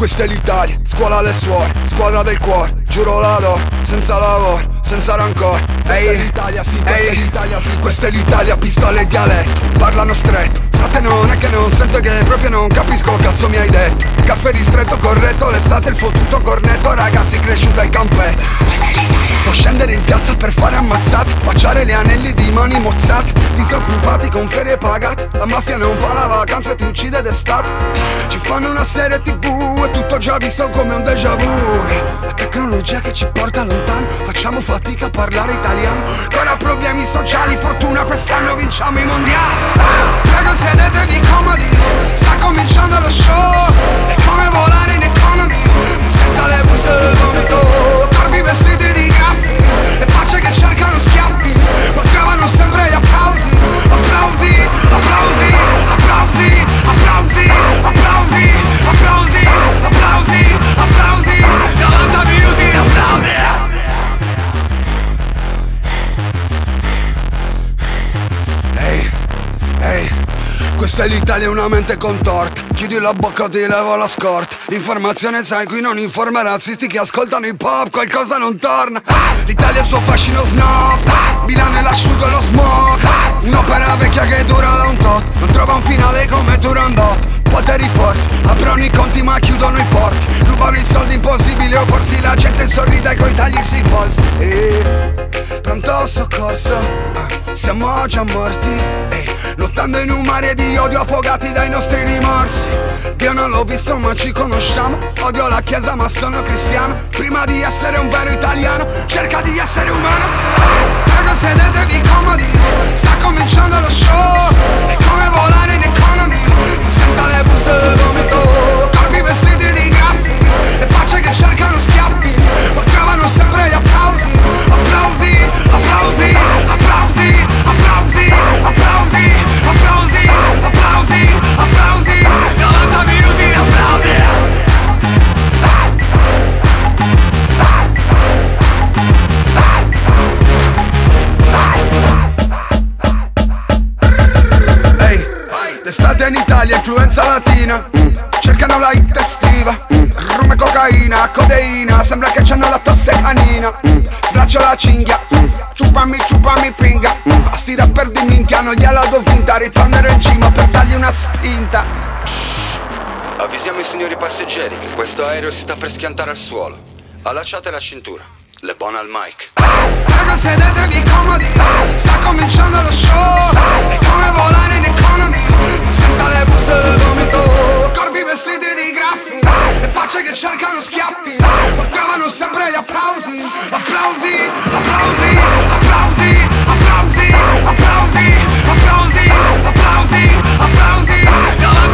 Questa è l'Italia, scuola alle suore, squadra del cuore, giuro la do, senza lavoro, senza rancore. Questa è l'Italia, sì, questa è l'Italia, sì, questa è l'Italia, pistole e dialetto, parlano stretto. Frate non è che non sento, che proprio non capisco, cazzo mi hai detto. Caffè ristretto, corretto, l'estate il fottuto cornetto, ragazzi cresciuto al campetto. Può scendere in piazza per fare ammazzate, baciare gli anelli di mani mozzate, disoccupati con ferie pagate. La mafia non fa la vacanza e ti uccide d'estate. Ci fanno una serie TV e tutto già visto come un déjà vu. La tecnologia che ci porta lontano, facciamo fatica a parlare italiano. Ancora problemi sociali, fortuna quest'anno vinciamo i mondiali. Prego sedetevi comodi, sta cominciando lo show. È come volare in economy, senza le buste del vomito. Corpi vestiti di graffi e facce che cercano schiaffi, ma trovano sempre gli applausi. Applausi, applausi, applausi, applausi, applausi, applausi, applausi, applausi, 90 minuti di applausi. Ehi, ehi, questa è l'Italia, una mente contorta. Chiudi la bocca, ti levo la scorta. L'informazione sai, qui non informa razzisti che ascoltano hip hop, qualcosa non torna. L'Italia è il suo fascino snob, Milano è l'asciugo e lo smoke. Un'opera vecchia che dura da un tot, non trova un finale come Turandot. Poteri forti, aprono i conti ma chiudono i porti. Rubano i soldi, impossibile opporsi, la gente sorride coi tagli sui polsi. Pronto soccorso, siamo già morti. Lottando in un mare di odio, affogati dai nostri rimorsi. Dio non l'ho visto ma ci conosciamo. Odio la chiesa ma sono cristiano. Prima di essere un vero italiano, cerca di essere umano. Prego sedetevi comodi, sta cominciando lo show. È come volare in economy, senza le buste del vomito. Corpi vestiti di graffi e facce che cercano schiaffi, ma trovano sempre gli applausi. Applausi, applausi, applausi, applausi, applausi, applausi, applausi, applausi, 90 minuti di applausi. Ehi, l'estate in Italia, influenza latina, cercano la hit estiva, rum e cocaina, codeina, sembra che c'hanno la tosse canina. Slaccio la cinghia, ciupami, ciupami pinga. A sti rapper di minchia non gliela do vinta, ritornerò in cima per dargli una spinta. Avvisiamo i signori passeggeri che questo aereo si sta per schiantare al suolo. Allacciate la cintura, le buone al mic. Prego sedetevi comodi, sta cominciando lo show. È come volare in economy, senza le buste del vomito. Corpi vestiti di graffi e facce che cercano schiaffi, ma trovano sempre gli applausi. Applausi, applausi, applausi, applausi, applausi, applausi, applausi, applausi, applausi.